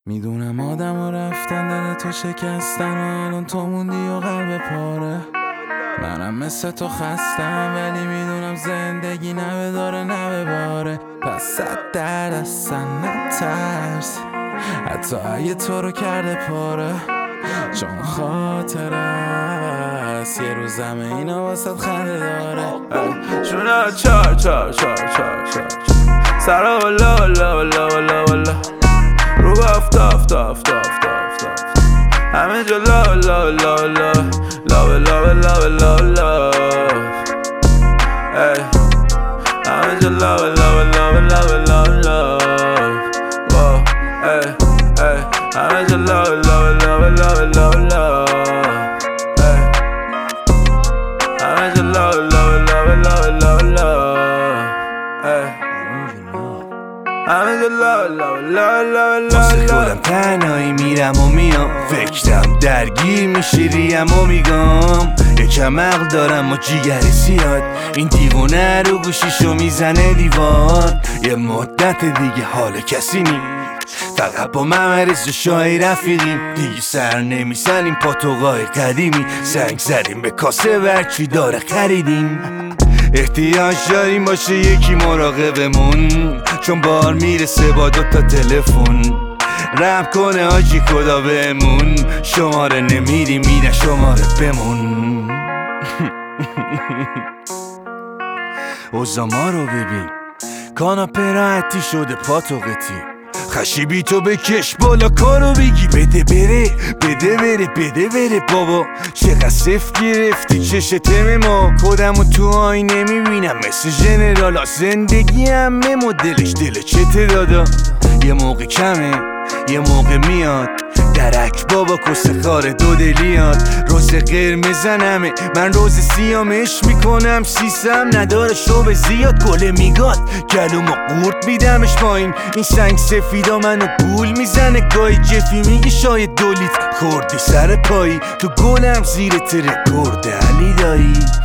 میدونم آدم ها رفتن دل تو شکستن و الان تو موندی و قلب پاره. منم مثل تو خستم ولی میدونم زندگی نه به داره نه به باره. پس 100 اصلا نترس حتی اگه تو رو کرده پاره، چون خاطر است یه روز همه اینا واسه خنده داره. شونا چار چار چار چار چار سرا ولا ولا ولا ولا ولا رو افتا افتا افتا افتا افتا همه جا لا لا لا لا لا لا لا لا لا همه جا لا لا لا لا لا لا همه جا لا لا لا لا لا لا همه جا لا لا لا لا لا لا همه جا لا لا لا لا لا. واسه خودم تنهایی میرم و میام، فکرم درگیر میشه ریم و میگم یکم عقل دارم و جیگر زیاد، این دیوونه رو گوشیشو میزنه دیوار. یه مدت دیگه حال کسی نی، فقط با ممرز و شای رفیقیم، دیگه سر نمیزنیم پاتوقای قدیمی، زنگ زدیم به کاسه ورچی داره خریدیم. احتیاج داریم باشه یکی مراقبمون، چون بار میرسه با 2 تا تلفن. رم کنه آجی خدا بهمون، شماره نمیریم میره شماره بمون. اوزاما رو ببین، کاناپه راحتی شده پاتوقتی، خشیبی تو بکش بالا کارو بگی بده بره بده بره بده بره. بابا چقدر صفت گرفتی چش تم ما، خودمو تو آینه میبینم مثل ژنرالا، زندگی همه مدلش دل چته دادا. یه موقع کمه یه موقع میاد درک بابا کس خار 2 دلیات. روز قرمزنمه من روز سیامش میکنم، سیسم نداره شوب زیاد گله میگاد گلومو قورت میدمش پایین. این سنگ سفیدا منو گول میزنه گاهی، جفی میگی شاید 2 لیتر خوردی سر پایی، تو گلم زیر ترکورد علی دایی.